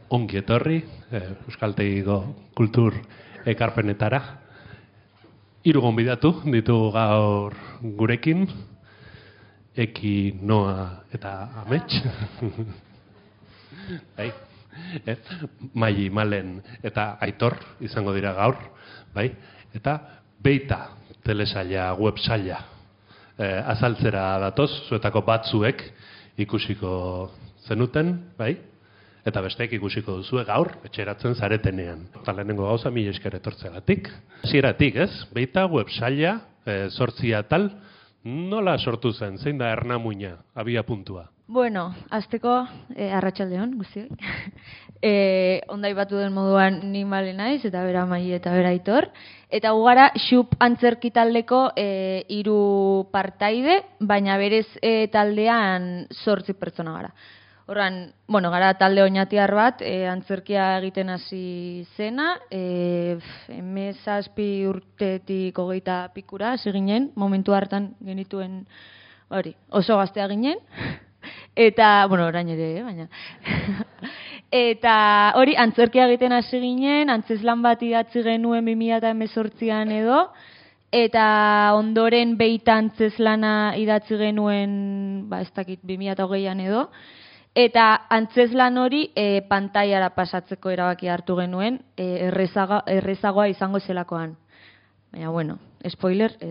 ongi etorri Euskaltegiko kultur ekarpenetara. 3 gonbidatu ditugu gaur gurekin, Eki, Noa eta Amets. Bai. Maili, Malen eta Aitor izango dira gaur, bai? Eta Beita telesaila, websaila azaltzera datoz, zuetako batzuek ikusiko zenuten, bai? Eta besteek ikusiko duzue gaur, etxeratzen zaretenean. Eta lehenengo gauza, mila esker etortzeagatik. Hasieratik, ez? Beita websaila, 8 atal, nola sortu zen? Zein da ernamuina, abia puntua? Bueno, azteko, arratsaldeon guztioi. Ondai batu den moduan ni Male naiz, eta bera Maili eta bera Aitor. Eta gugara, xup antzerki taldeko 3 partaide, baina berez taldean 8 pertsona gara. Horran, bueno, gara talde oinatiar bat, antzerkia egiten hasi zena, 17 urtetik 20 pikura hasi ginen, momentu hartan genituen hori, oso gaztea ginen. Eta, bueno, orain ere, baina. Eta hori, antzerkia egiten hasi ginen, antzeslan bat idatzi genuen 2018an edo, eta ondoren Beita antzeslana idatzi genuen, ez dakit, 2020an edo, eta antzeslan hori pantailara pasatzeko erabaki hartu genuen, errezagoa izango zelakoan. Baina, bueno, spoiler ez.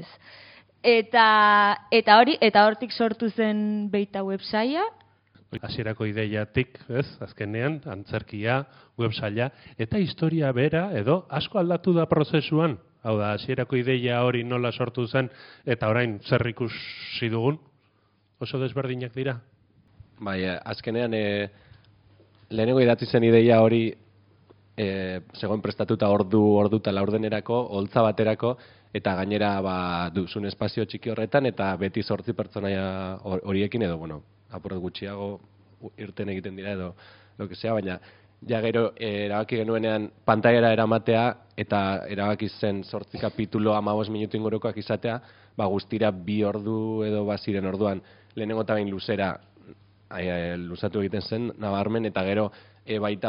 Eta hori, eta hortik sortu zen Beita websaila. Hasierako ideiatik, ez, azkenean, antzerkia, websaila, eta historia bera, edo, asko aldatu da prozesuan. Hau da, hasierako ideia hori nola sortu zen, eta orain zer ikusi dugun, oso desberdinak dira. Bai, azkenean, lehenengo idatzi zen ideia hori, zegoen prestatuta ordu eta laurdenerako, holtza baterako, eta gainera duzun espazio txiki horretan, eta beti 8 pertsonaia horiekin, edo, bueno, apurret gutxiago irten egiten dira, edo, lo que sea, baina, ja gero, erabaki genuenean pantailara eramatea, eta erabaki zen 8 kapitulo 15 minutu ingurukoak izatea, guztira 2 ordu edo baziren orduan, lehenengo eta bain luzera, luzatu egiten zen, nabarmen, eta gero baita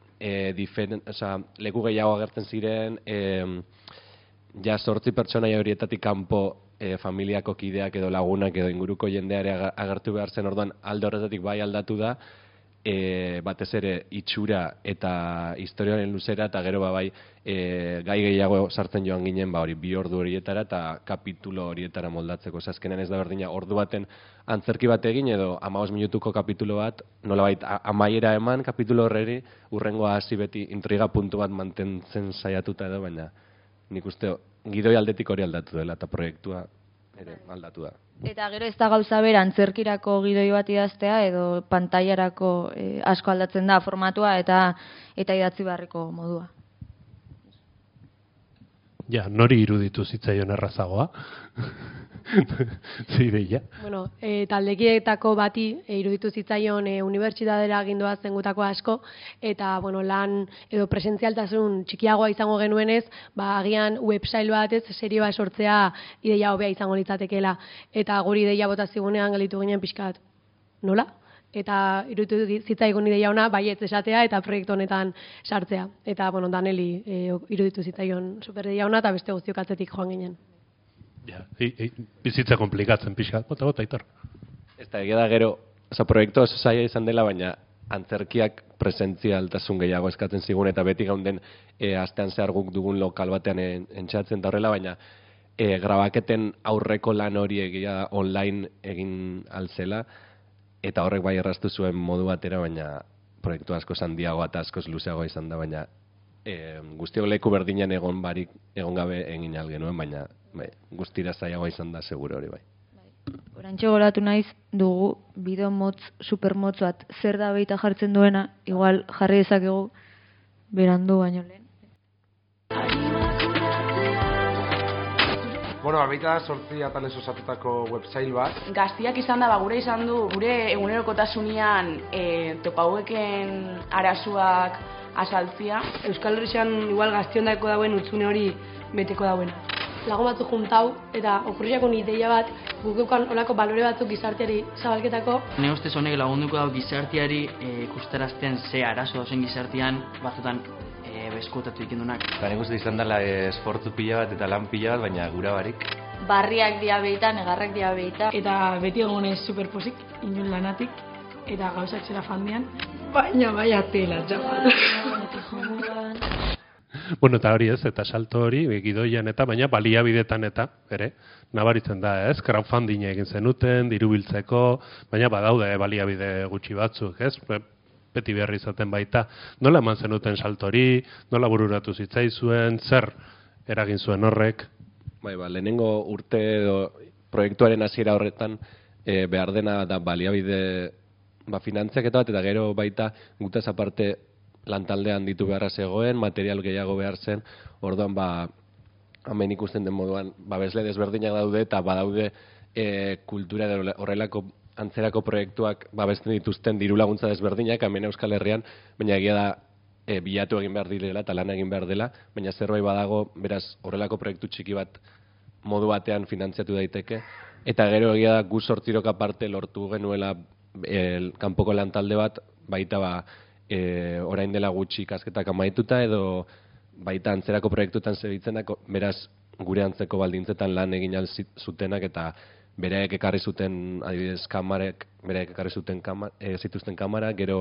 leku gehiago agertzen ziren, ja 8 pertsonaia horietatik kanpo familiako kideak edo lagunak edo inguruko jendeare agertu behar zen, orduan alde horretatik bai aldatu da, batez ere itxura eta historiaren luzera, eta gero bai gai gehiago sartzen joan ginen hori 2 ordu horietara eta kapitulo horietara moldatzeko. Azkenean ez da berdina ordu baten antzerki bat egin edo 15 minutuko kapitulo bat, nolabait amaiera eman kapitulo horreri, urrengoa hasi beti intriga puntu bat mantentzen saiatuta edo, baina nik uste gidoi aldetik hori aldatu dela eta proiektua ere aldatu da. Eta gero ez da gauza bera antzerkirako gidoi bat idaztea edo pantailarako asko aldatzen da formatua eta idatzi beharreko modua. Ja, nori iruditu zitzaion errazagoa? Zideia. Bueno, taldekietako bati iruditu zitzaion unibertsitatera gindoa zengutako asko, eta bueno, lan edo presentzialtasun txikiagoa izango genuenez, agian websail batez serioa sortzea ideia hobea izango litzatekeela, eta guri ideia bota zigunean gelditu ginen pixkat. Nola? Eta iruditu zitzaigun ideia ona baietz esatea eta proiektu honetan sartzea. Eta, bueno, Daneli iruditu zitzaion super ideia ona eta beste guztiok atzetik joan ginen. Ja, bizitza komplikatzen pixkat, bota, Aitor. Ez da, egia da gero, proiektu oso zaila izan dela, baina antzerkiak presentzialtasun gehiago eskatzen zigun, eta beti gaunden astean zehar guk dugun lokal batean entxatzen da horrela, baina grabaketen aurreko lan hori egia online egin altzela, eta horrek bai erraztu zuen modu batera, baina proiektu asko handiagoa eta askoz luzeagoa izan da, baina guztiok leku berdinean egon gabe egin algenuen, baina guztira zailagoa izan da seguro hori bai. Orantxe goratu naiz dugu bideo motz, supermotz bat zer da Beita jartzen duena, igual jarri dezakegu berandu baino lehen. Bueno, Beita 8 atalez osatutako websail bat. Gaztiak izan da, gure izan du, gure egunerokotasunean topaueken arazoak azaltzia. Euskal Herrian igual gaztiondako dauen utzune hori beteko dauena. lagun batzuk juntau, eta okurriakun ideia bat, gukukan olako balore batzuk gizarteari zabalketako. Ne ustez honek lagunduko dau gizarteari ikusterazten ze arazo zen gizartean, batzutan eskutatu ikendunak. Eta nik uste izan dela esfortzu pila bat eta lan pila bat, baina gura barik. Barriak diabeita, negarrak diabeita. Eta beti egonez superpozik, inun lanatik, eta gauzak zera fandian, baina baina tela, txapal. Bueno, eta hori ez, eta salto hori, gidoian eta, baina baliabidetan eta, ere, nabaritzen da, ez? Crowdfunding egin zenuten, diru biltzeko, baina badaude baliabide gutxi batzuk, ez? Beti behar izaten baita. Nola eman zenuten salto hori, nola bururatu zitzaizuen, zer eragin zuen horrek? Lehenengo urte edo proiektuaren hasiera horretan behar dena da baliabide finantziaketa bat, eta gero baita gutaz aparte lantaldean ditu beharra zegoen, material gehiago behar zen, orduan hemen ikusten den moduan babesle desberdinak daude, eta badaude kultura horrelako antzerako proiektuak babesten dituzten diru laguntza desberdinak, hemen Euskal Herrian, baina egia da bilatu egin behar direla eta lan egin behar dela, baina zerbait badago, beraz, horrelako proiektu txiki bat modu batean finantziatu daiteke, eta gero egia da gu sortzirok aparte lortu genuela kanpoko lantalde bat, baita orain dela gutxi ikasketak amaituta edo baita antzerako proiektuetan zebiltzenak, beraz gure antzeko baldintzetan lan egin zutenak eta bereek ekarri zuten, adibidez, kamarek, bereek ekarri zuten zituzten kamara, gero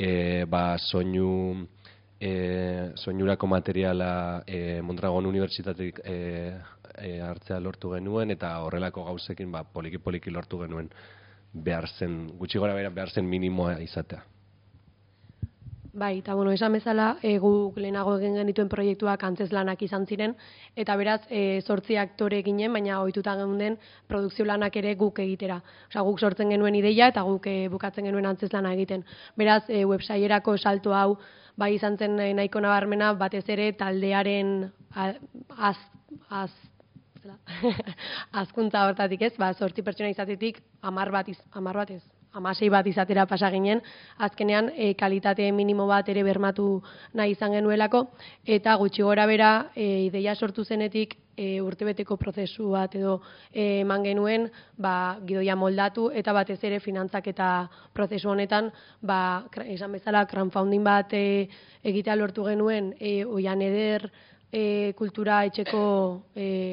soinurako materiala Mondragon Unibertsitatetik hartzea lortu genuen, eta horrelako gauzekin poliki-poliki lortu genuen behar zen, gutxi gora behar zen minimoa izatea. Bai, eta esan bezala, guk lehenago egin genituen proiektuak antzezlanak izan ziren, eta beraz, 8 aktore ginen, baina ohituta geunden produkzio lanak ere guk egitera. Osea, guk sortzen genuen ideia eta guk bukatzen genuen antzezlana egiten. Beraz, websaierako salto hau, bai izan zen nahiko nabarmena, batez ere taldearen azkuntza hortatik ez, 8 pertsona izatetik 16 bat izatera pasa ginen, azkenean kalitate minimo bat ere bermatu nahi izan genuelako, eta gutxi gora bera ideia sortu zenetik urtebeteko prozesu bat edo eman genuen gidoia moldatu, eta batez ere finantzak eta prozesu honetan esan bezala crowdfunding bat egitea lortu genuen Oian Eder kultura etxeko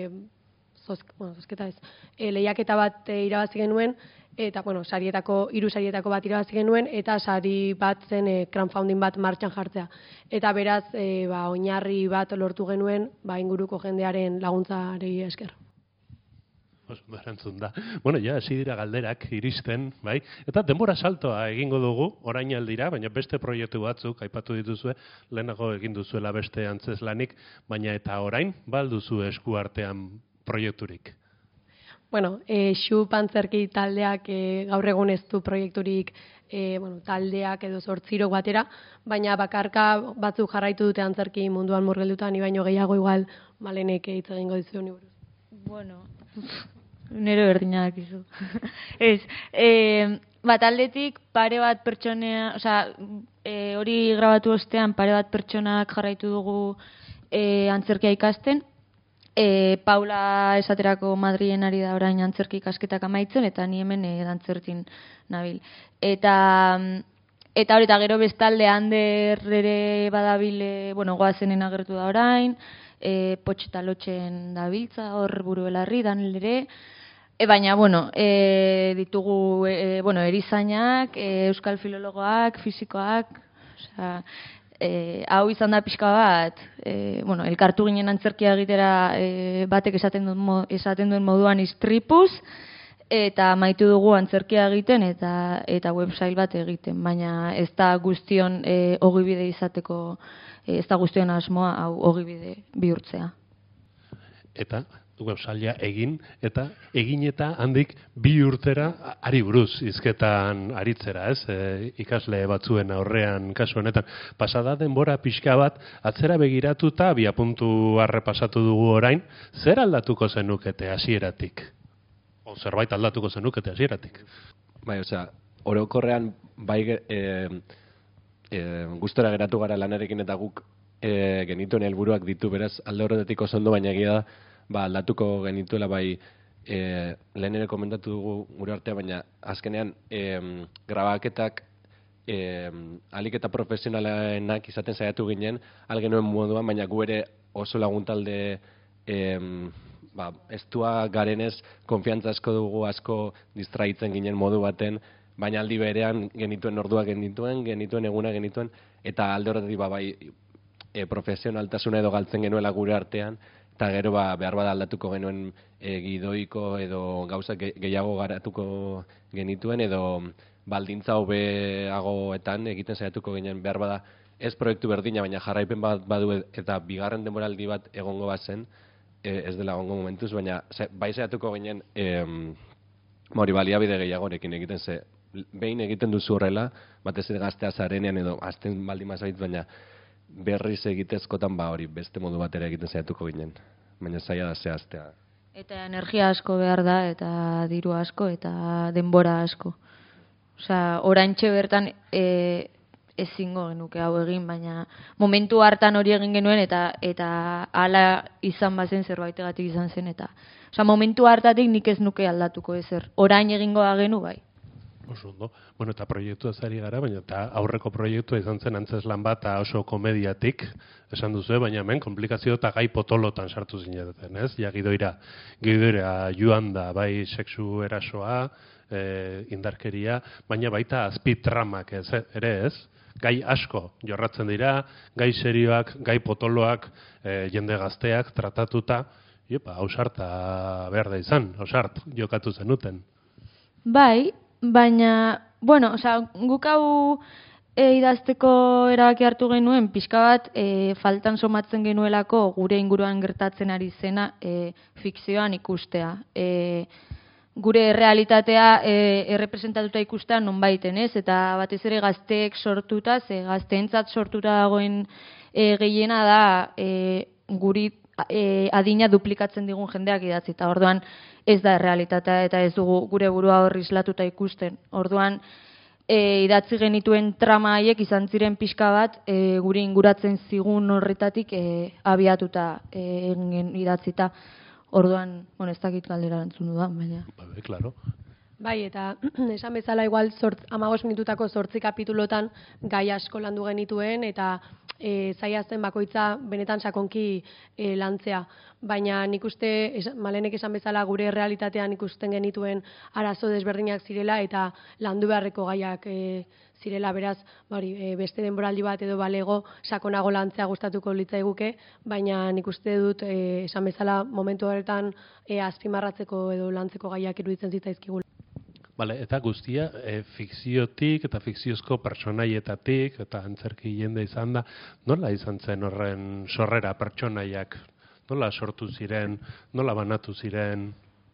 lehiaketa bat irabazi genuen, eta, 3 sarietako bat irabazi genuen, eta sari bat zen crowdfunding bat martxan jartzea. Eta beraz, oinarri bat lortu genuen, inguruko jendearen laguntzari esker. Berantzun da. Bueno, ja, hasi dira galderak iristen, bai? Eta denbora saltoa egingo dugu, orain aldira, baina beste proiektu batzuk, aipatu dituzue, lehenago egin duzuela beste antzeslanik, baina eta orain, balduzu eskuartean proiekturik? Bueno, Xup antzerki taldeak gaur egun ez du proiekturik taldeak edo 8 batera, baina bakarka batzuk jarraitu dute antzerki munduan murgelduta, ni baino gehiago igual Malenek hitz egingo dizu ni buruz. Bueno, nero berdinak izu. Ez, taldetik pare bat pertsonea, hori grabatu ostean pare bat pertsonak jarraitu dugu antzerkia ikasten. Paula esaterako Madrilen ari da orain antzerki ikasketak amaitzen, eta ni hemen dantzertin nabil. Eta hori, eta gero bestalde Ander ere badabile, goazenen agertu da orain, Potxetalotxen dabiltza, hor Burubelarri, Danel ere, baina, ditugu, erizainak, euskal filologoak, fisikoak, hau izan da pixka bat, elkartu ginen antzerkia egitera batek esaten duen moduan istripuz, eta maitu dugu antzerkia egiten eta website bat egiten, baina ez da guztion ogibide izateko, ez da guztion asmoa hau ogibide bihurtzea. Eta websailea egin eta handik 2 urtera ari buruz hizketan aritzera, ez? Ikasle batzuen aurrean kasu honetan. Pasada denbora pixka bat atzera begiratuta abiapuntu pasatu dugu orain, zer aldatuko zenukete hasieratik? O zerbait aldatuko zenukete hasieratik? Bai, orokorrean gustora geratu gara lanarekin, eta guk genituen helburuak ditu, beraz alde horretatik oso ondo, baina egia da aldatuko genituela bai lehen ere komentatu dugu gure artea, baina azkenean grabaketak alik eta profesionalenak izaten saiatu ginen, algenuen moduan, baina gu ere oso laguntalde estua garenez, konfiantza asko dugu, asko distraitzen ginen modu baten, baina aldi berean genituen ordua genituen eguna genituen, eta alde horretatik bai profesionaltasuna edo galtzen genuela gure artean, eta gero behar bada aldatuko genuen gidoiko edo gauzak gehiago garatuko genituen, edo baldintza hobeagoetan egiten saiatuko ginen behar bada, ez proiektu berdina, baina jarraipen bat badu eta bigarren denboraldi bat egongo bazen, ez dela egongo momentuz, baina bai saiatuko ginen hori baliabide gehiagorekin egiten ze, behin egiten duzu horrela, batez ere gaztea zarenean edo azten baldin mazait, baina berriz egitezkotan hori beste modu batera egiten saiatuko ginen, baina zaila da zehaztea. Eta energia asko behar da, eta diru asko, eta denbora asko. Osea, oraintxe bertan ezingo genuke hau egin, baina momentu hartan hori egin genuen, eta hala izan bazen zerbaitegatik izan zen, eta osea, momentu hartatik nik ez nuke aldatuko ezer. Orain egingo da genu bai. Oso ondo. Bueno, eta proiektua zari gara, baina eta aurreko proiektua izan zen antzeslan bat oso komediatik, esan duzu, baina hemen komplikazio eta gai potolotan sartu zineten, ez? Ja, gidoira joan da, bai sexu erasoa, indarkeria, baina baita azpitramak ere ez? Gai asko jorratzen dira, gai serioak, gai potoloak, jende gazteak tratatuta, ausarta behar da izan, ausart jokatu zenuten. Bai, baina, bueno, guk hau idazteko erabaki hartu genuen, pixka bat faltan somatzen genuelako gure inguruan gertatzen ari zena fikzioan ikustea. Gure realitatea errepresentatuta ikustea nonbaiten, ez? Eta batez ere gazteek sortuta, gazteentzat sortuta dagoen gehiena da guri adina duplikatzen digun jendeak idatzi, eta orduan ez da realitatea eta ez dugu gure burua hor islatuta ikusten. Orduan idatzi genituen trama haiek izan ziren pixka bat guri inguratzen zigun horretatik abiatuta idatzita. Orduan, bueno, ez dakit galdera erantzun dudan, baina. Bai, claro. Bai, eta esan bezala igual 15 minututako 8 kapitulotan gai asko landu genituen, eta zaila zen bakoitza benetan sakonki lantzea. Baina nik uste, Malenek esan bezala, gure realitatean ikusten genituen arazo desberdinak zirela, eta landu beharreko gaiak zirela, beraz, beste denboraldi bat edo balego sakonago lantzea gustatuko litzaiguke, baina nik uste dut, esan bezala, momentu horretan azpimarratzeko edo lantzeko gaiak iruditzen zitzaizkigu. Bale, eta guztia fikziotik eta fikziozko pertsonaietatik eta antzerki jende izan da, nola izan zen horren sorrera pertsonaiak? Nola sortu ziren, nola banatu ziren?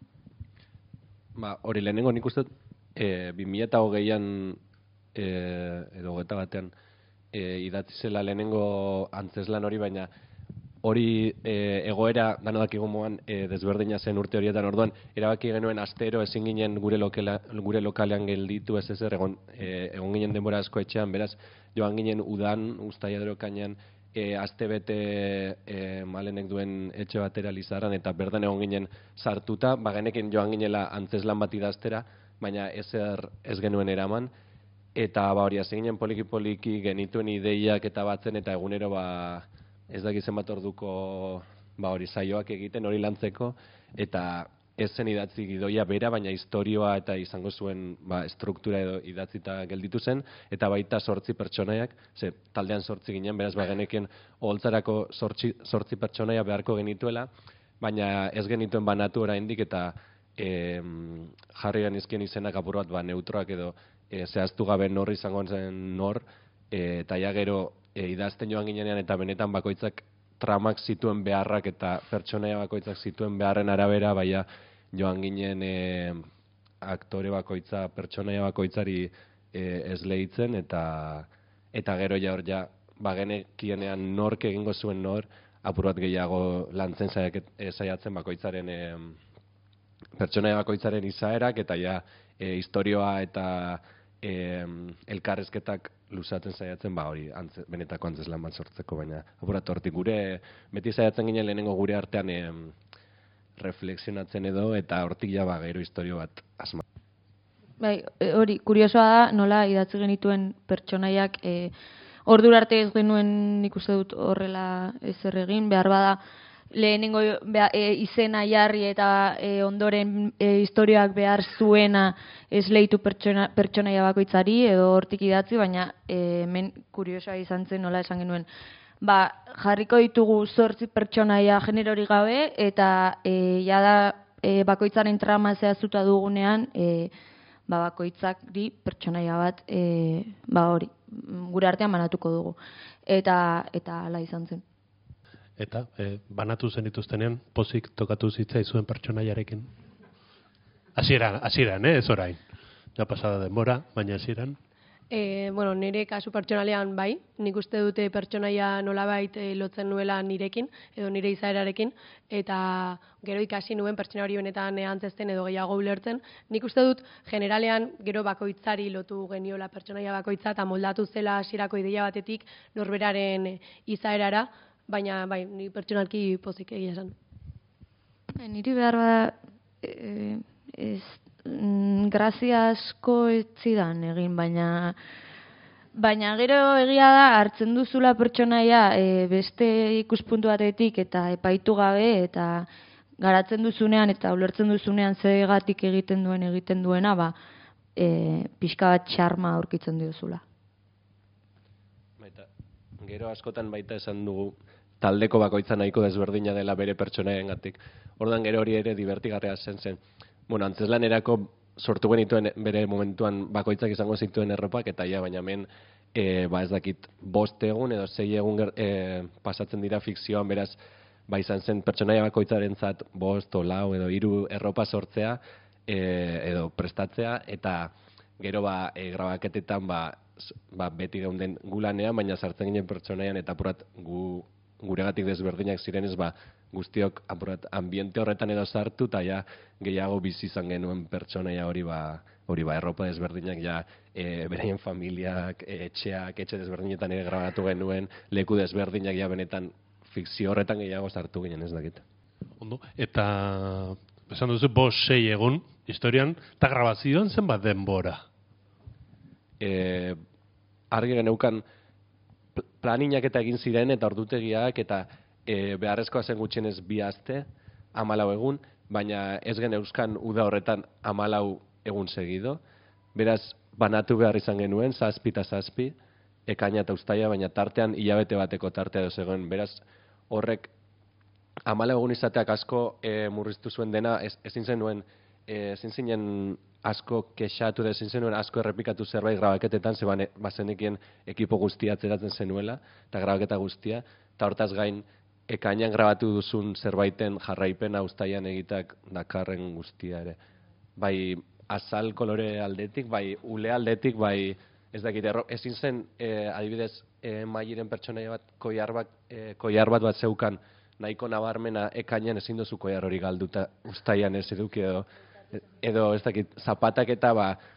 Hori lehenengo nik uste 2020an edo 21 idatzi zela lehenengo antzeslan hori, baina hori egoera danodak egomoan desberdina zen urte horietan, orduan erabaki genuen astero ezin ginen gure lokalean gelditu ez ezer, egon ginen denbora asko etxean, beraz joan ginen udan, uztaila edo ekainean, aste bete Malenek duen etxe batera Lizarran, eta berdan egon ginen sartuta, bagenekin joan ginela antzeslan bat idaztera, baina ezer ez genuen eraman, eta hori hasi ginen poliki-poliki genituen ideiak eta batzen, eta egunero ez dakizen bat orduko hori saioak egiten, hori lantzeko, eta ez zen idatzi gidoia bera, baina historioa eta izango zuen struktura edo idatzita gelditu zen, eta baita 8 pertsonaiak, taldean 8 ginen, beraz bagenekien oholtzarako 8 pertsonaia beharko genituela, baina ez genituen banatu oraindik, eta jarri genizkien izenak apur bat neutroak edo zehaztu gabe nor izango zen nor, eta ja gero idazten joan ginenean eta benetan bakoitzak tramak zituen beharrak eta pertsonaia bakoitzak zituen beharren arabera, baina joan ginen aktore bakoitza, pertsonaia bakoitzari esleitzen, eta gero ja hor bagenekienean nork egingo zuen nor, apur bat gehiago lantzen saiatzen bakoitzaren pertsonaia bakoitzaren izaerak, eta ja historioa eta elkarrezketak luzatzen saiatzen, hori benetako antzeslan bat sortzeko, baina apurat hortik gure, beti saiatzen ginen lehenengo gure artean reflexionatzen edo, eta hortik ja gero historio bat asma. Bai, hori, kuriosoa da, nola idatzi genituen pertsonaiak, ordura arte ez genuen nik uste dut horrela ezer egin, behar bada, lehenengo izena jarri eta ondoren historioak behar zuena esleitu pertsonaia bakoitzari edo hortik idatzi, baina hemen kuriosoa izan zen nola esan genuen. Jarriko ditugu 8 pertsonaia generori gabe eta jada bakoitzaren trama zehaztuta dugunean bakoitzak di pertsonaia bat hori gure artean banatuko dugu. Eta hala izan zen. Eta banatu zen dituztenean pozik tokatu zitzaizuen pertsonaiarekin. Hasieran, ez orain. Ja pasada denbora, baina hasieran. Nire kasu pertsonalean bai, nik uste dute pertsonaia nolabait lotzen nuela nirekin, edo nire izaerarekin, eta gero ikasi nuen pertsona hori benetan antzesten edo gehiago ulertzen. Nik uste dut generalean gero bakoitzari lotu geniola pertsonaia bakoitza, eta moldatu zela hasierako ideia batetik norberaren izaerara, baina bai, ni pertsonalki pozik egia esan. Niri behar bada grazia asko ez zidan egin, baina gero egia da hartzen duzula pertsonaia beste ikuspuntu batetik eta epaitu gabe eta garatzen duzunean eta ulertzen duzunean zegatik egiten duena, pixka bat txarma aurkitzen duzula. Gero askotan baita esan dugu taldeko bakoitza nahiko desberdina dela bere pertsonaiengatik. Ordan gero hori ere divertigarria zen. Antzeslanerako sortu genituen bere momentuan bakoitzak izango zituen erropak, eta baina hemen ez dakit 5 egun edo 6 egun pasatzen dira fikzioan, beraz, izan zen pertsonaia bakoitzarentzat 5 o 4 edo 3 erropa sortzea edo prestatzea, eta gero grabaketetan beti geunden gulanean, baina sartzen ginen pertsonaian eta apurat guregatik desberdinak zirenez, guztiok apurat ambiente horretan edo sartu, eta gehiago bizi izan genuen pertsonaia hori erropa desberdinak, beraien familiak, etxe desberdinetan ere grabatu genuen, leku desberdinak benetan fikzio horretan gehiago sartu ginen, ez dakit. Ondo, eta esan duzu 5-6 egun historian, eta grabazioan zenbat denbora? Argi geneukan planinak eta egin ziren eta ordutegiak eta beharrezkoa zen gutxienez 2 aste, 14 egun, baina ez geneuzkan uda horretan 14 egun segido. Beraz, banatu behar izan genuen, 7 eta 7, ekaina eta uztaila, baina tartean hilabete bateko tartea edo zegoen. Beraz, horrek 14 egun izateak asko murriztu zuen dena, ezin zinen asko kexatu, ezin zenuen asko errepikatu zerbait grabaketetan, ze bazenekien ekipo guztia atzeratzen zenuela, eta grabaketa guztia, eta hortaz gain, ekainan grabatu duzun zerbaiten jarraipena uztailan egitak dakarren guztia ere. Bai azal kolore aldetik, bai ule aldetik, bai ez dakit, ezin zen adibidez Mairen pertsonaia bat koiar bat zeukan nahiko nabarmena ekainan, ezin duzu koiar hori galduta uztailan ez eduki edo ez dakit, zapatak eta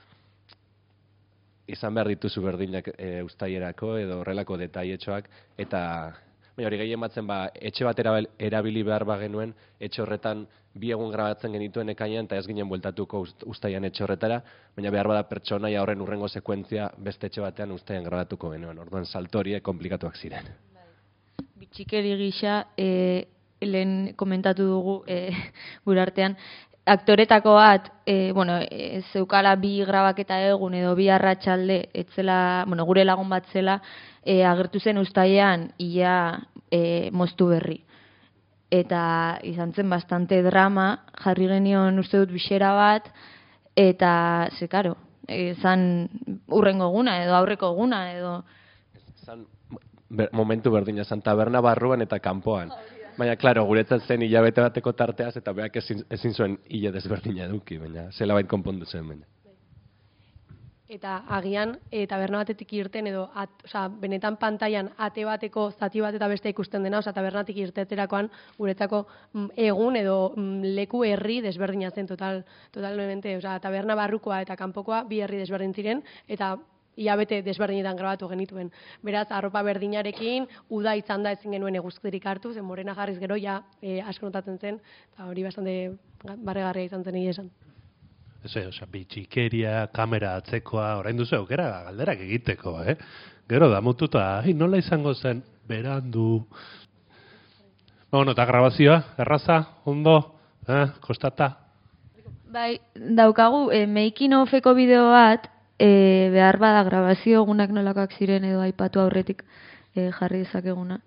izan behar dituzu berdinak uztailerako edo horrelako detaietxoak, eta baina hori gehien batzen etxe bat erabili behar genuen, etxe horretan 2 egun grabatzen genituen ekainan, eta ez ginen bueltatuko uztailan etxe horretara, baina behar bada pertsonaia horren urrengo sekuentzia beste etxe batean uztailan grabatuko genuen. Orduan salto horiek komplikatuak ziren. Bitxikeri gisa, lehen komentatu dugu gure artean, aktoretako bat, zeukala 2 grabaketa egun edo 2 arratsalde, etzela, gure lagun bat zela, agertu zen uztailean ia moztu berri. Eta izan zen bastante drama, jarri genion uste dut bisera bat, eta zekaro, zan urrengo eguna edo aurreko eguna edo... Zan momentu berdina, zan taberna barruan eta kanpoan. Baina, klaro, guretzat zen hilabete bateko tarteaz, eta beak ezin zuen hile desberdina eduki, baina zela bait konpondu zen, baina. Eta agian, taberna batetik irten edo, benetan pantailan ate bateko zati bat eta beste ikusten dena, tabernatik irteterakoan guretzako egun edo leku herri desberdina zen totalmente, taberna barrukoa eta kanpokoa 2 herri desberdin ziren, eta hilabete desberdinetan grabatu genituen. Beraz, arropa berdinarekin, uda izan da ezin genuen eguzkirik hartu, zen morena jarriz gero ja asko notatzen zen, eta hori bastante barregarria izan zen egia esan. Bitxikeria, kamera atzekoa, orain duzu aukera galderak egiteko, Gero damututa, nola izango zen, berandu. Bueno, eta grabazioa, erraza, ondo, kostata? Bai, daukagu, making ofeko bideo bat, behar bada grabazio egunak nolakoak ziren edo aipatu aurretik jarri dezakeguna.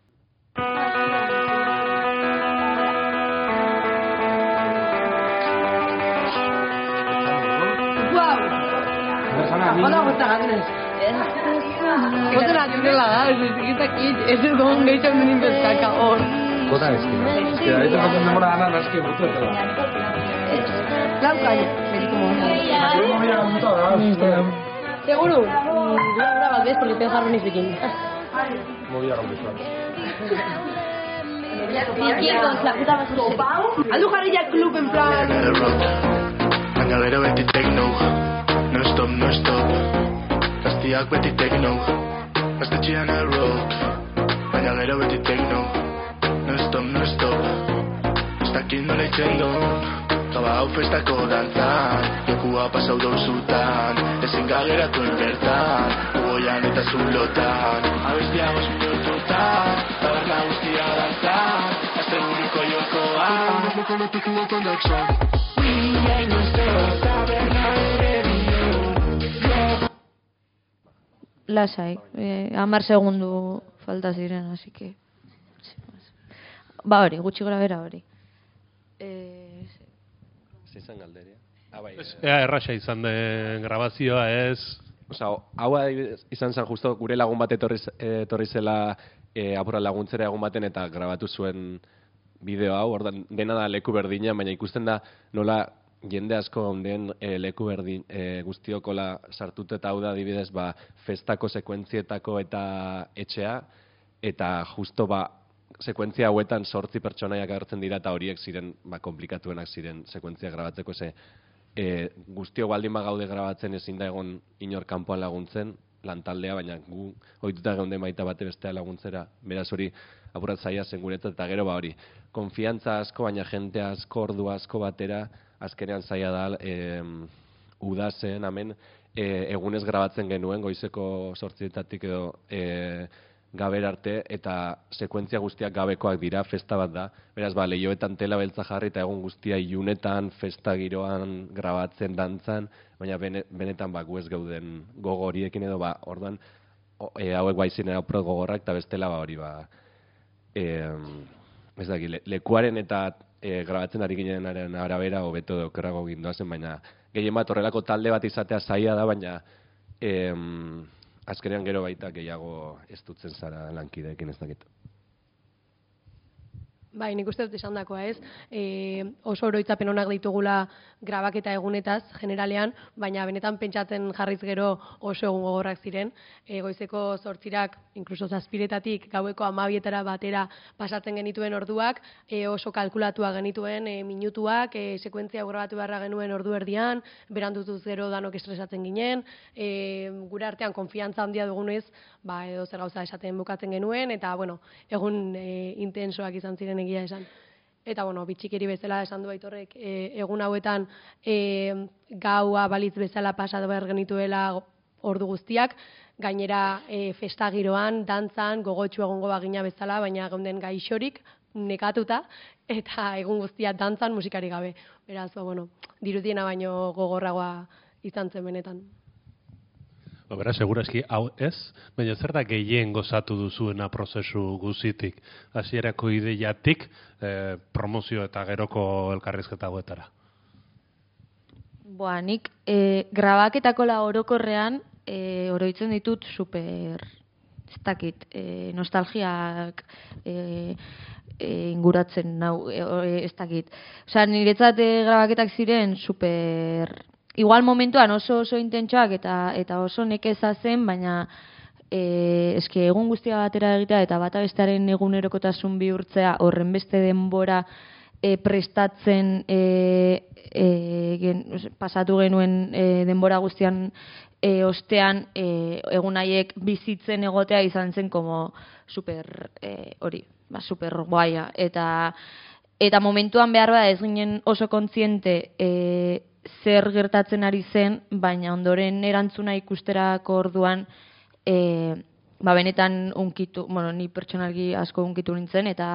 Hola, buenas tardes. Otra tela da, ez dut gon gehiago nien bezaka hor. Kota eski. Ahí te faltan demora ganar, es que mucho de la. Lau calle, Seguro. Dura Valdés porque te dejaron izquierda. Muy bien, Aldo jarria club en plan. Baina gero beti techno. No stop. Gaztiak beti techno. Gaztetxean rock. Baina gero beti techno. No stop. Ez dakit nola itzen Gaba hau festako dantzan, jokua pasau dauzutan, ezin galeratu bertan, ugoian eta zulotan, abestia 5 minututan, taberna guztia dantzan, azte buruko jokoan. Lasai, 10 segundu falta ziren, así que... Ba hori, gutxi gora bera hori. Zizan galderia. Erraxa izan den grabazioa, ez? Osa, hau izan zen justo gure lagun bat etorri zela apura laguntzera egun baten eta grabatu zuen bideo hau, ordan dena da leku berdina, baina ikusten da nola jende asko onden leku berdin guztiokola sartut eta hau da adibidez festako sekuentzietako eta etxea, eta justo sekuentzia hauetan 8 pertsonaiak agertzen dira eta horiek ziren komplikatuenak ziren sekuentzia grabatzeko guztio baldin gaude grabatzen ezin da egon inor kanpoan laguntzen lantaldea, baina gu ohituta geunden baita bate bestea laguntzera, beraz hori apurat zaila zen guretzat eta gero hori konfiantza asko, baina jente asko, ordu asko batera azkenean zaila da uda zen, hemen egunez grabatzen genuen goizeko 8 edo gaber arte, eta sekuentzia guztiak gabekoak dira, festa bat da. Beraz, lehioetan tela beltza jarri eta egun guztia ilunetan, festa giroan, grabatzen, dantzan, baina benetan gu ez gauden gogo horiekin edo, orduan, hauek baizinen aurrot gogorrak, eta bestela hori, ez daki, lekuaren eta grabatzen ari ginenaren arabera, hobeto okerrago gindoazen, baina gehien bat horrelako talde bat izatea zaila da, baina azkenean gero baita gehiago ez dutzen zara lankideekin ez dakit. Bai, nik uste dut esan dakoa ez. Oso oroitzapen onak ditugula grabaketa egunetaz, generalean, baina benetan pentsatzen jarriz gero oso egun gogorrak ziren. Goizeko 8, inkluso 7 gaueko 12 batera pasatzen genituen orduak, oso kalkulatua genituen minutuak, sekuentzia grabatu beharra genuen ordu erdian, berandutuz gero danok estresatzen ginen, gure artean konfiantza handia dugunez, edo zer gauza esaten bukatzen genuen, eta, egun intensoak izan ziren egia esan. Eta, bitxikeri bezala esan du Aitorrek, egun hauetan gaua balitz bezala pasatu behar genituela ordu guztiak, gainera festa giroan, dantzan, gogotsu egongo bagina bezala, baina geunden gaixorik, nekatuta, eta egun guztia dantzan musikari gabe. Beraz, dirudiena baino gogorragoa izan zen benetan. Beraz, segurazki, hau ez, baina zer da gehien gozatu duzuena prozesu guzitik, hasierako ideiatik, promozio eta geroko elkarrizketa hauetara? Nik grabaketako orokorrean oroitzen ditut super, ez dakit, nostalgiak inguratzen nau, ez dakit. Osa, niretzat grabaketak ziren super... Igual momentuan oso intentsoak eta oso nekeza zen, baina eske egun guztia batera egitea eta bata bestearen egunerokotasun bihurtzea horren beste denbora prestatzen pasatu genuen denbora guztian ostean egun haiek bizitzen egotea izan zen como super super guaia eta momentuan behar bada ez ginen oso kontziente zer gertatzen ari zen, baina ondoren erantzuna ikusterako orduan benetan unkitu, ni pertsonalki asko unkitu nintzen eta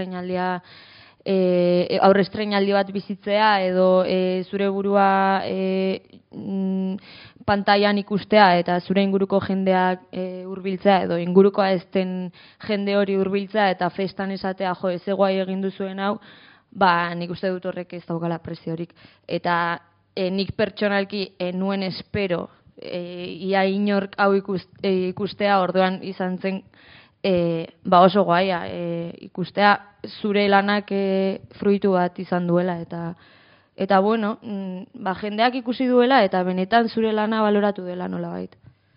aurrestreinaldi bat bizitzea edo zure burua pantailan ikustea eta zure inguruko jendeak hurbiltzea edo ingurukoa ez den jende hori hurbiltzea eta festan esatea ez guai egin duzuen hau, nik uste dut horrek ez daukala presiorik. Eta nik pertsonalki nuen espero ia inork hau ikustea, orduan izan zen oso guaia ikustea zure lanak fruitu bat izan duela eta bueno, jendeak ikusi duela eta benetan zure lana baloratu dela nolabait.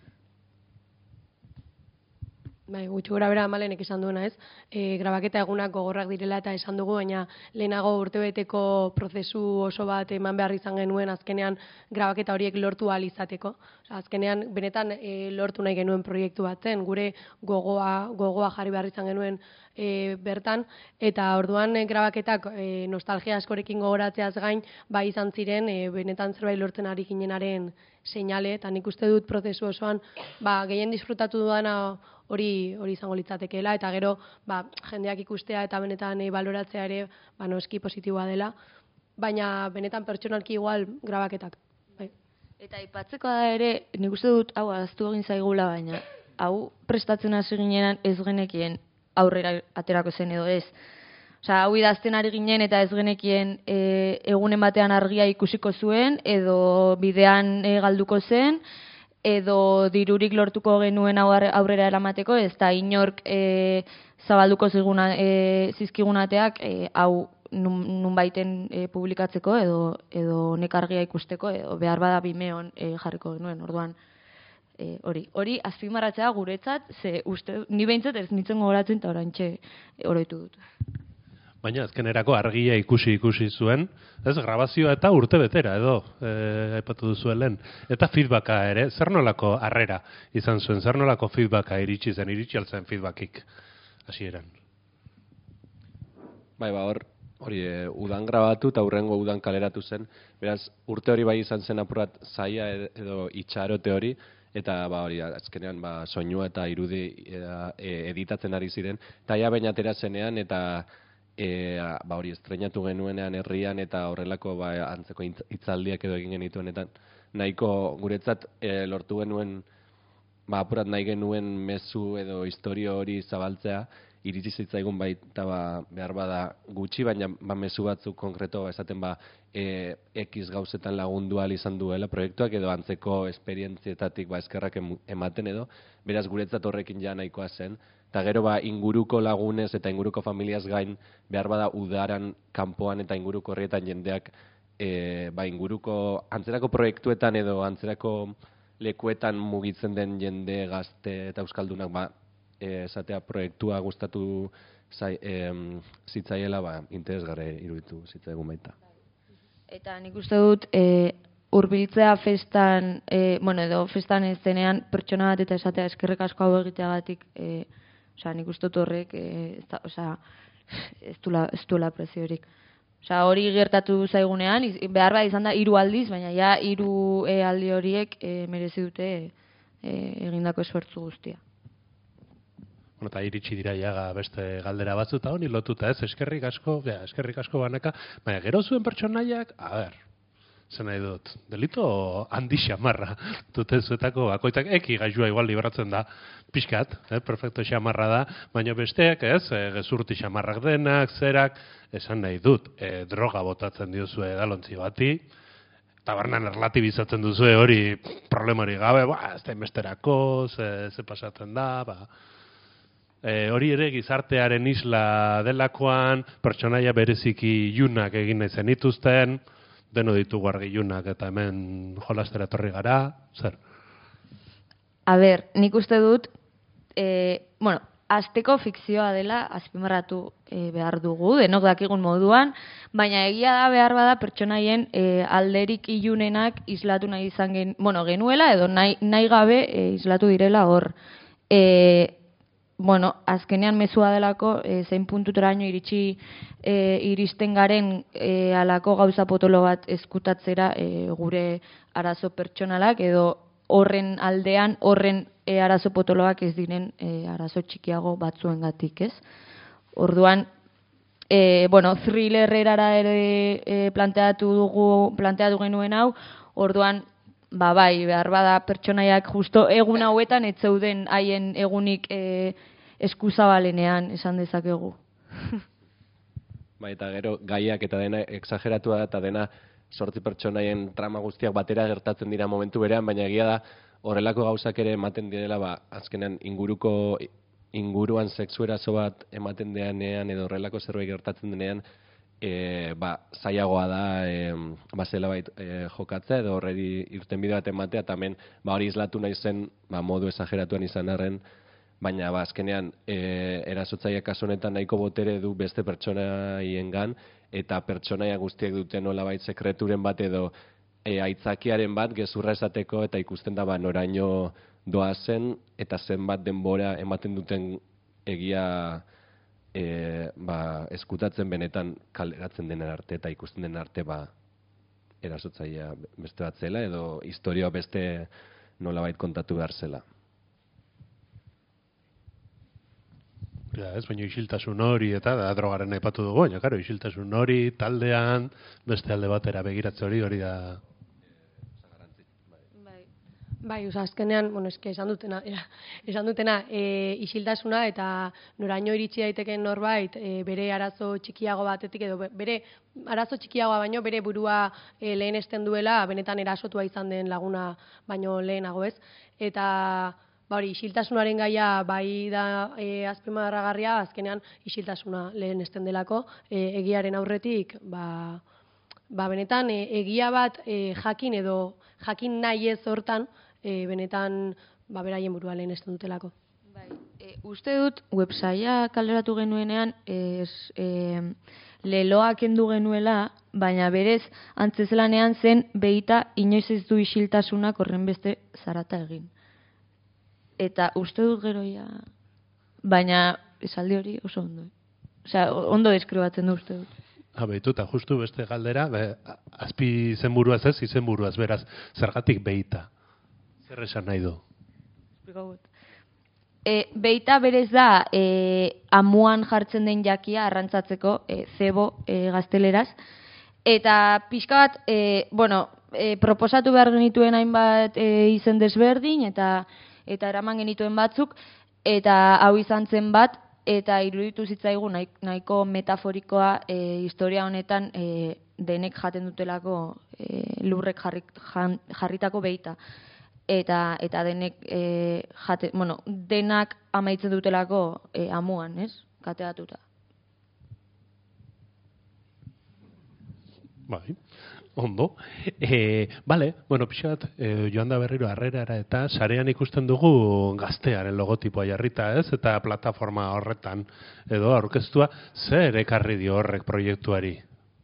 Gutxi gora bera Malenek esan duena ez, grabaketa egunak gogorrak direla eta esan dugu, baina lehenago urtebeteko prozesu oso bat eman behar izan genuen azkenean grabaketa horiek lortu ahal izateko. Azkenean benetan lortu nahi genuen proiektu bat zen, gure gogoa jarri behar izan genuen bertan, eta orduan grabaketak nostalgia askorekin gogoratzeaz gain, izan ziren benetan zerbait lortzen ari ginenaren seinale, eta nik uste dut prozesu osoan gehien disfrutatu dudana hori izango litzatekeela, eta gero jendeak ikustea eta benetan baloratzea ere noski positiboa dela, baina benetan pertsonalki igual grabaketak. Eta aipatzeko da ere, nik uste dut hau ahaztu egin zaigula, baina hau prestatzen hasi ginenan ez genekien aurrera aterako zen edo ez. Hau idazten ari ginen eta ez genekien egunen batean argia ikusiko zuen, edo bidean galduko zen, edo dirurik lortuko genuen aurrera eramateko, ez da inork zabalduko zizkigunateak hau nunbaiten publikatzeko edo nekargia ikusteko, edo behar bada Vimeon jarriko genuen, orduan hori azpimarratzea guretzat, ni behintzat ez nintzen gogoratzen eta oraintxe oroitu dut. Baina azkenerako argia ikusi zuen, ez grabazioa eta urte betera edo aipatu duzuen lehen. Eta feedbacka ere, zer nolako harrera izan zuen, zer nolako feedbacka iritsi altzen feedbackik hasieran. Hori udan grabatu eta hurrengo udan kaleratu zen, beraz urte hori izan zen apurat zaila edo itxarote hori, eta azkenean soinua eta irudi editatzen ari ziren, eta baina atera zenean eta estreinatu genuenean herrian eta horrelako antzeko hitzaldiak edo egin genituen eta nahiko guretzat lortu genuen apurat nahi genuen mezu edo historio hori zabaltzea, iritsi zitzaigun baita behar bada gutxi, baina mezu batzuk konkreto esaten X gauzetan lagundu ahal izan duela proiektuak edo antzeko esperientzietatik eskerrak ematen edo, beraz guretzat horrekin ja nahikoa zen. Eta gero inguruko lagunez eta inguruko familiaz gain behar bada udaran kanpoan eta inguruko horrietan jendeak inguruko antzerako proiektuetan edo antzerako lekuetan mugitzen den jende gazte eta euskaldunak esatea proiektua gustatu zitzaiela interesgarri iruditu zitzaigun baita. Eta nik uste dut hurbiltzea festan, edo festan ez denean pertsona bat eta esatea eskerrik asko hau egiteagatik, nik uste dut horrek ez duela preziorik. Hori gertatu zaigunean, behar izan da 3 aldiz, baina 3 aldi horiek merezi dute egindako esfortzu guztia. Eta iritsi dira jaga beste galdera batzu eta honi lotuta ez, eskerrik asko banaka, baina gero zuen pertsonaiak, zen nahi dut, delito handi xamarra duten zuetako bakoitak, eki gaixua igual libratzen da pixkat, perfecto xamarra da, baina besteak ez, gezurti xamarrak denak, zerak, esan nahi dut, droga botatzen diozue edalontzi bati, tabernan erlatibizatzen duzue hori problema hori gabe, ez da inbesterako, ze pasatzen da, hori ere gizartearen isla delakoan, pertsonaia bereziki ilunak egin nahi zenituzten, deno ditugu argi ilunak eta hemen jolastera etorri gara, zer? Nik uste dut, asteko fikzioa dela azpimarratu behar dugu, denok dakigun moduan, baina egia da behar bada pertsonaien alderik ilunenak islatu nahi izan genuela, edo nahi gabe islatu direla hor. Azkenean mezua delako zein puntuteraino iristen garen halako gauza potolo bat eskutatzera gure arazo pertsonalak, edo horren aldean, horren arazo potoloak ez diren arazo txikiago batzuengatik, ez? Orduan, thrillerrera ere planteatu genuen hau, orduan, bai, behar bada pertsonaiak justo egun hauetan ez zeuden haien egunik eskuzabalenean, esan dezakegu. Eta gero, gaiak eta dena exageratua da, eta dena 8 pertsonaien trama guztiak batera gertatzen dira momentu berean, baina egia da horrelako gauzak ere ematen direla, azkenean inguruan sexu eraso bat ematen denean edo horrelako zerbait gertatzen denean, zailagoa da zelabait jokatzea edo horreri irtenbide bat ematea, eta hemen hori islatu nahi zen modu exageratuan izan arren, baina azkenean erasotzaile kasu honetan nahiko botere du beste pertsonaiengan, eta pertsonaia guztiek duten nolabait sekreturen bat edo aitzakiaren bat gezurra esateko, eta ikusten da noraino doazen eta zenbat denbora ematen duten egia eskutatzen benetan kaleratzen denen arte eta ikusten den arte erasotzailea beste bat zela edo historia beste nolabait kontatu behar zela. Baina isiltasun hori eta da drogaren aipatu dugu, baina karo, isiltasun hori taldean beste alde batera begiratze hori da. Bai, azkenean, esan dutena, isiltasuna eta noraino iritsi daiteken norbait bere arazo txikiago batetik, edo bere arazo txikiagoa baino bere burua lehenesten duela, benetan erasotua izan den laguna baino lehenago, ez? Eta isiltasunaren gaia bai da azpimarragarria, azkenean isiltasuna lehenesten delako, egiaren aurretik, benetan egia bat jakin edo jakin nahi ez hortan, benetan beraien burua lehenesten dutelako. Uste dut, websaia kaleratu genuenean, leloa kendu genuela, baina berez, antzezlanean zen, behita inoiz ez du isiltasunak horren beste zarata egin. Eta uste dut geroia, baina esaldi hori oso ondo. Ondo deskribatzen du uste dut. Behitu, eta justu beste galdera, azpi izenburuaz ez, izenburuaz, beraz, zergatik behita? Zer esan nahi du? Behita berez da, amuan jartzen den jakia arrantzatzeko, zebo gazteleraz, eta pixka bat, proposatu behar genituen hainbat izen desberdin, eta eraman genituen batzuk, eta hau izan zen bat, eta iruditu zitzaigun nahiko metaforikoa historia honetan denek jaten dutelako lurrek jarritako behita. Eta denek denak amaitzen dutelako amuan, ez? Kateatuta. Bai. Ondo. Bale, pixat, joan da berriro harrerara eta sarean ikusten dugu gaztearen logotipoa jarrita, ez? Eta plataforma horretan edo aurkeztua, zer ekarri dio horrek proiektuari?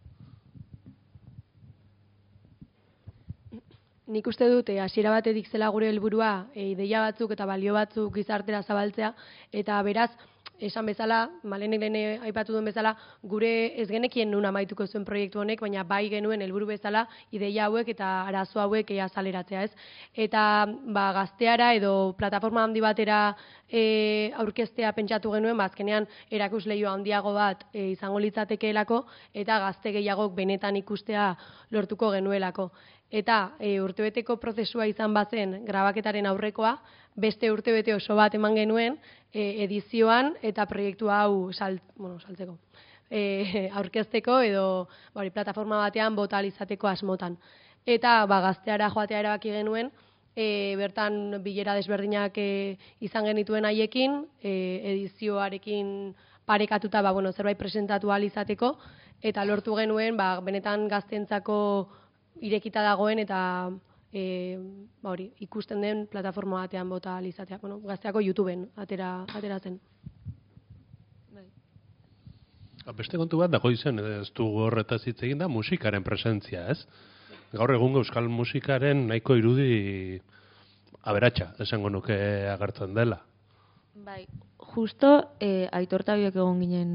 Nik uste dut, hasiera batetik zela gure helburua, ideia batzuk eta balio batzuk gizartera zabaltzea, eta beraz, esan bezala, Malenek lehen aipatu duen bezala, gure ez genekien nun amaituko zuen proiektu honek, baina bai genuen helburu bezala ideia hauek eta arazo hauek azaleratzea, ez? Eta gazteara edo plataforma handi batera aurkeztea pentsatu genuen, azkenean erakusleiho handiago bat izango litzatekeelako, eta gazte gehiagok benetan ikustea lortuko genuelako. Eta urtebeteko prozesua izan bazen grabaketaren aurrekoa, beste urtebete oso bat eman genuen edizioan eta proiektu hau saltzeko. Aurkezteko edo plataforma batean bota izateko asmotan. Eta gazteara joatea erabaki genuen, bertan bilera desberdinak izan genituen haiekin, edizioarekin parekatuta zerbait presentatu ahal izateko, eta lortu genuen benetan gaztentzako irekita dagoen eta hori, ikusten den plataforma batean bota alizatea. Bueno, Gazteako YouTubeen atera zen. Beste kontu bat dago izen, ez dugu horretaz hitz egin da, musikaren presentzia, ez? Gaur egungo euskal musikaren nahiko irudi aberatsa, esango nuke agertzen dela. Bai, justo Aitor eta biok egon ginen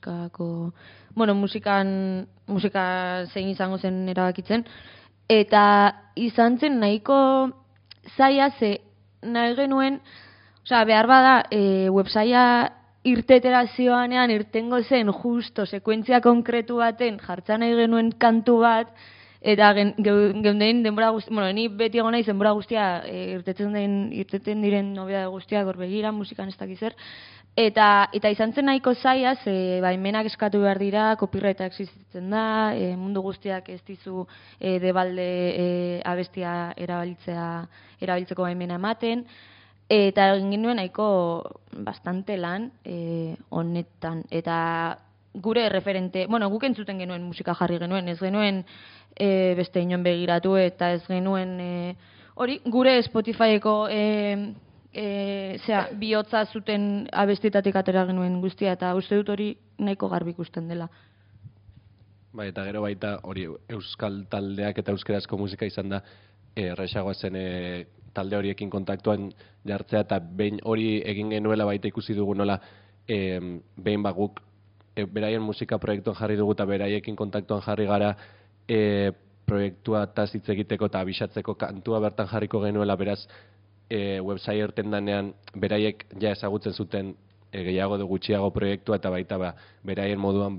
musika zein izango zen erabakitzen, eta izan zen nahiko zaila ze nahi genuen, behar bada websaia irteterazioanean irtengo zen justo sekuentzia konkretu baten jartzen nahi genuen kantu bat, eta geundein denbora guztia, ni beti egon naiz denbora guztia irteten diren nobedade guztiak gorbegira, musikan ez dakiz zer, eta izan zen nahiko zaila, baimenak eskatu behar dira, copyrighta existitzen da, mundu guztiak ez dizu debalde abestia erabiltzeko baimena ematen, eta egin genuen nahiko bastante lan honetan, eta gure referente, guk entzuten genuen musika jarri genuen, ez genuen beste inon begiratu, eta ez genuen hori, gure Spotifyeko bihotza zuten abestitatik atera genuen guztia, eta uste dut hori nahiko garbi ikusten dela. Bai, eta gero baita hori euskal taldeak eta euskerazko musika izan da erresagoa zen talde horiekin kontaktuan jartzea, eta behin hori egin genuela baita ikusi dugu nola behin guk beraien musika proiektuan jarri dugu eta beraiekin kontaktuan jarri gara proiektua eta hitz egiteko eta abisatzeko kantua bertan jarriko genuela, beraz website irten danean beraiek ja ezagutzen zuten gehiago edo gutxiago proiektua, eta baita beraien moduan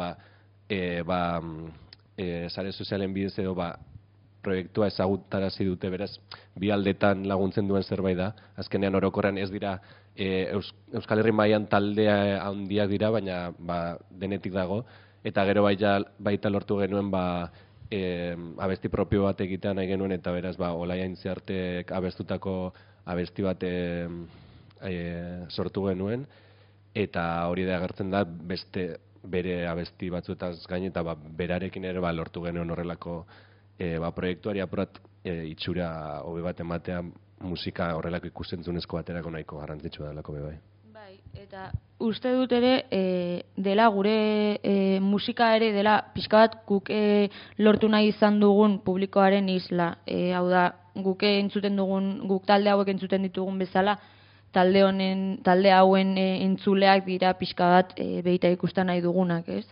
sare sozialen bidez edo proiektua ezagutarazi dute, beraz bi aldetan laguntzen duen zerbait da. Azkenean orokorrean ez dira Euskal Herri mailan taldea handiak dira, baina denetik dago, eta gero baita lortu genuen abesti propio bat egitea nahi genuen, eta beraz Olaia Intziartek abestutako abesti bat sortu genuen, eta hori da agertzen da beste bere abesti batzuetaz gain, eta berarekin ere lortu genuen horrelako proiektuari apurat itxura hobe bat ematea, musika horrelako ikusentzunezko baterako nahiko garrantzitsua delako bai. Bai, eta uste dut ere dela gure musika ere dela pixka bat guk lortu nahi izan dugun publikoaren isla. Hau da, guk talde hauek entzuten ditugun bezala, talde hauen entzuleak dira pixka bat behita ikusten nahi dugunak, ez?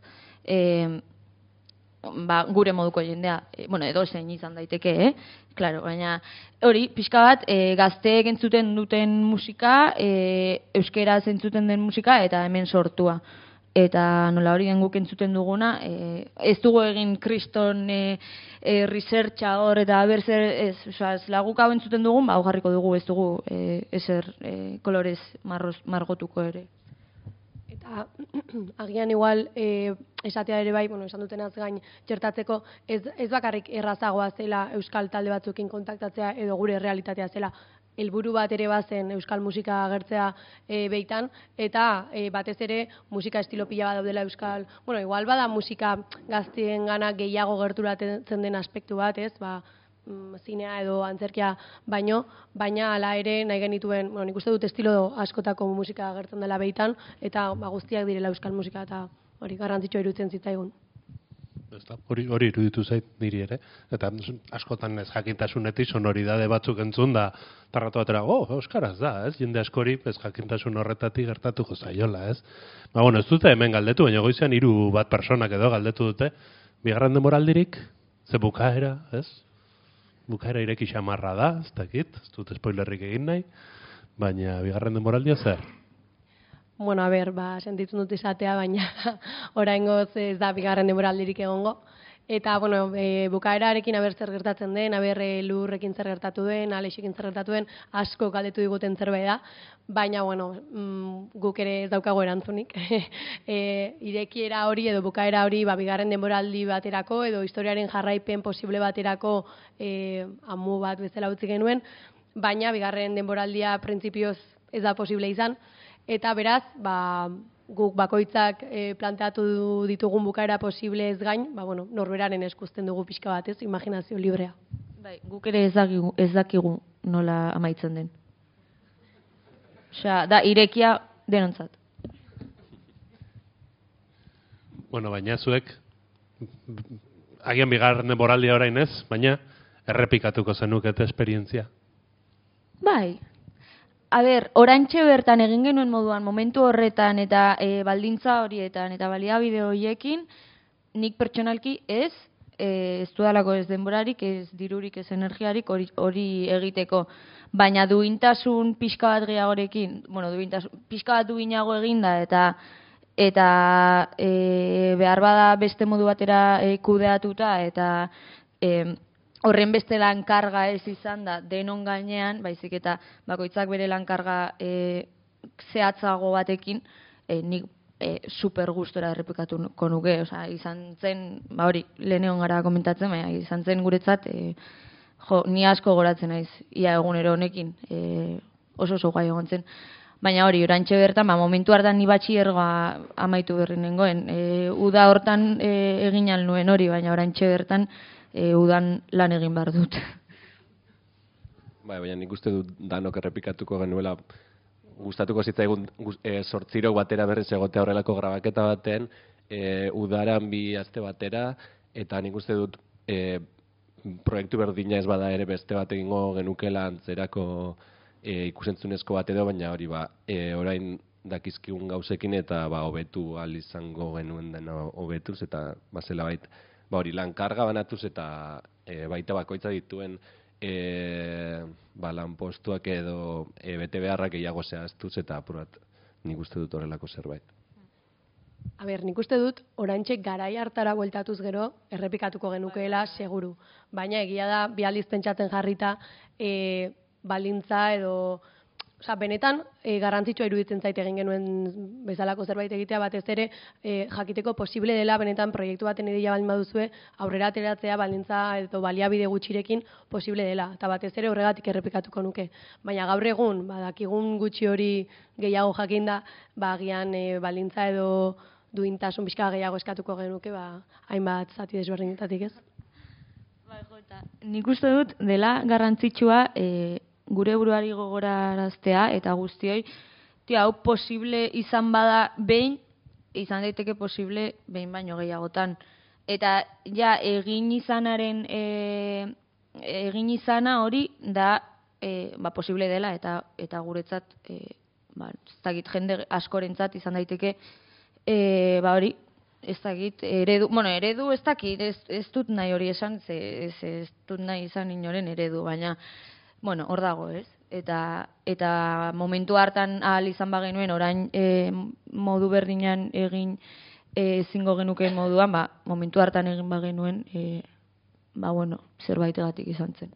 Gure moduko jendea, edo zein izan daiteke, claro, baina hori, pixka bat, gazteek entzuten duten musika, euskeraz entzuten den musika, eta hemen sortua. Eta nola hori den guk entzuten duguna, ez dugu egin kriston researcha hor, eta berzer, ez laguk hau entzuten dugun, hau jarriko dugu, ez dugu ezer kolorez margotuko ere. Eta agian igual esatea ere bai, esan dutenaz gain txertatzeko, ez bakarrik errazagoa zela euskal talde batzuekin kontaktatzea edo gure realitatea zela, helburu bat ere bazen euskal musika agertzea beitan, eta batez ere musika estilo pila bat daudela euskal, igual bada musika gazteen gana gehiago gerturatzen den aspektu bat, ez, zinea edo antzerkia baina hala ere nahi genituen, nik uste dut estilo askotako musika agertzen dela beitan, eta guztiak direla euskal musika, eta hori garrantzitsua iruditzen zitzaigun. Hori iruditu zait niri ere, eta askotan ez jakintasunetik sonoridade batzuk entzun da tarratu batera, euskaraz da, ez? Jende askori ez jakintasun horretatik gertatuko zaiola, ez? Ez dute hemen galdetu, baina goizean 3 bat personak edo galdetu dute, bigarren denboraldirik, ze bukaera, ez? Bukaera ireki xamarra da, ez dakit, ez dut spoilerrik egin nahi, baina bigarren denboraldia zer? Sentitzen dut izatea, baina oraingoz ez da bigarren denboraldirik egongo. Eta, bukaerarekin aber zer gertatzen den, aber Lurrekin zer gertatu den, Alexekin zer gertatu den, asko galdetu diguten zerbait da, baina, guk ere ez daukago erantzunik. Irekiera hori edo bukaera hori bigarren denboraldi baterako edo historiaren jarraipen posible baterako amu bat bezala utzi genuen, baina bigarren denboraldia printzipioz ez da posible izan, eta beraz, guk bakoitzak planteatu ditugun bukaera posible ez gain, norberaren eskuzten dugu pixka bat, ez, imaginazio librea. Bai, guk ere ez dakigu nola amaitzen den. Osea, da irekia denontzat. Bueno, baina zuek, agian bigarren denboraldia orain ez, baina errepikatuko zenukete esperientzia. Bai. A ber, oraintxe bertan egin genuen moduan, momentu horretan eta baldintza horietan eta baliabide horiekin, nik pertsonalki ez dudalako ez denborarik, ez dirurik, ez energiarik hori egiteko. Baina duintasun pixka bat gehiagorekin, bueno, pixka bat duinago eginda eta behar bada beste modu batera kudeatuta eta horren beste lankarga ez izan da denon gainean, baizik eta bakoitzak bere lankarga zehatzago batekin, nik super gustora errepikatuko nuke, osea, izan zen, hori, leheneon gara komentatzen, baina izan zen guretzat, ni asko goratzen naiz, ia egunero honekin, oso gai egon zen. Baina hori, orantxe bertan, momentu hartan ni batxiergoa amaitu berri nengoen. Uda hortan egin al nuen hori, baina orantxe bertan udan lan egin behar dut. Baina nik uste dut danok errepikatuko genuela, gustatuko zitzaigun zortzirok batera berriz egotea horrelako grabaketa baten, udaran 2 aste batera, eta nik uste dut proiektu berdina ez bada ere beste bat egingo genukela antzerako ikusentzunezko bat edo, baina hori orain dakizkigun gauzekin eta hobetu ahal izango genuen dena hobetuz, eta zela hori lankarga banatuz eta baita bakoitza dituen lanpostuak edo bete beharrak gehiago zehaztuz eta apurat nik uste dut horrelako zerbait. A ber, nik uste dut oraintxe garai hartara bueltatuz gero errepikatuko genukeela seguru. Baina egia da bi aldiz pentsatzen jarrita balintza edo benetan garrantzitsua iruditzen zait egin genuen bezalako zerbait egitea, batez ere jakiteko posible dela benetan proiektu baten ideia baldin baduzue aurrera ateratzea balintza edo baliabide gutxirekin posible dela, eta batez ere horregatik errepikatuko nuke. Baina gaur egun dakigun gutxi hori gehiago jakinda, agian balintza edo duintasun pixka gehiago eskatuko genuke hainbat zati desberdinetatik, ez? Nik uste dut dela garrantzitsua gure buruari gogoraraztea eta guztioi, hau posible izan bada behin, izan daiteke posible behin baino gehiagotan. Eta ja egin izana hori da posible dela eta guretzat ez dakit jende askorentzat izan daiteke hori ez dakit, eredu ez dakit, ez dut nahi hori esan, ez dut nahi izan inoren eredu, baina hor dago, ez? Eta momentu hartan ahal izan bagenuen, orain modu berdinan egin ezingo genukeen moduan, momentu hartan egin bagenuen, zerbaitegatik izan zen.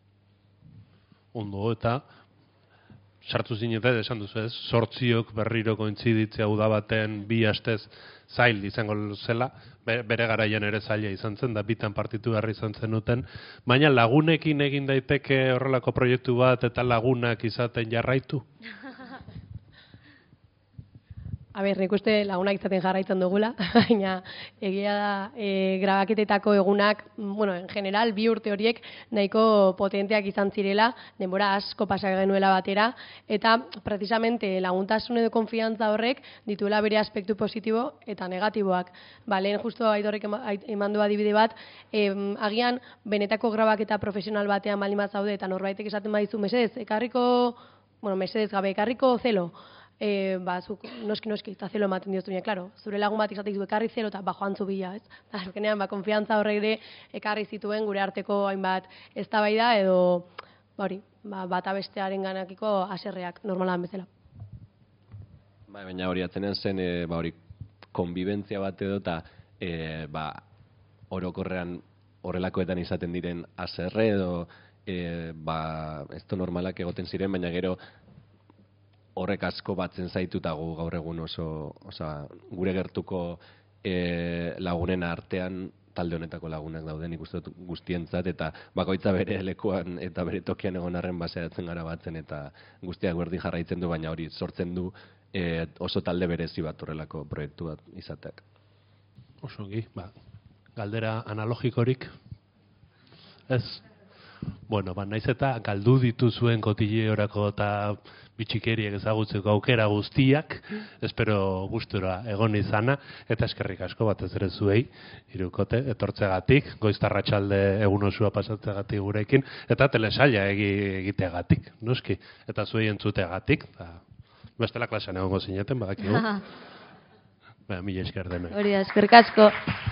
Ondo, eta sartu zineten, esan duzu ez, 8 berriro kointziditzea uda baten 2 astez zail izango zela, bere garaian ere zaila izan zen, da bitan partitu behar izan zenuten, baina lagunekin egin daiteke horrelako proiektu bat eta lagunak izaten jarraitu? A ber, nik uste lagunak izaten jarraitzen dugula, baina egia da grabaketetako egunak, en general, 2 urte horiek nahiko potenteak izan zirela, denbora asko pasa genuela batera, eta precisamente laguntasun edo konfiantza horrek dituela bere aspektu positibo eta negatiboak. Lehen justu Aitorrek eman du adibide bat, agian benetako grabaketa profesional batean baldin bat zaude eta norbaitek esaten badizu, mesedez gabe, ekarriko zelo, zuk noski, eta zelo ematen diozu, klaro, zure lagun bat izatek du ekarri zelo eta joan zu bila, ez? Azkenean, konfiantza horrek ere ekarri zituen gure arteko hainbat eztabaida edo, bata bestearen ganakiko haserreak normalan bezala. Baina hori atzenean zen, konbibentzia bat edo eta orokorrean horrelakoetan izaten diren haserre edo ez normalak egoten ziren, baina gero horrek asko batzen zaitutagu gaur egun oso gure gertuko lagunen artean talde honetako lagunak dauden ikusten dut guztientzat, eta bakoitza bere lekuan eta bere tokian egon arren baseatzen gara batzen eta guztiak berdin jarraitzen du, baina hori sortzen du oso talde berezi bat horrelako proiektu bat izateak. Oso ongi, galdera analogikorik? Ez? Bueno, naiz eta galdu dituzuen kotilleorako eta bitxikeriek ezagutzeko aukera guztiak, espero gustura egon izana, eta eskerrik asko batez ere zuei, hirukote, etortzegatik, goiztarratsalde egun osua pasatzegatik gurekin, eta telesaila egiteagatik, noski, eta zuei entzuteagatik, bestela klasean egongo zineten, badakigu. Mila esker denoi. Hori da, eskerrik asko.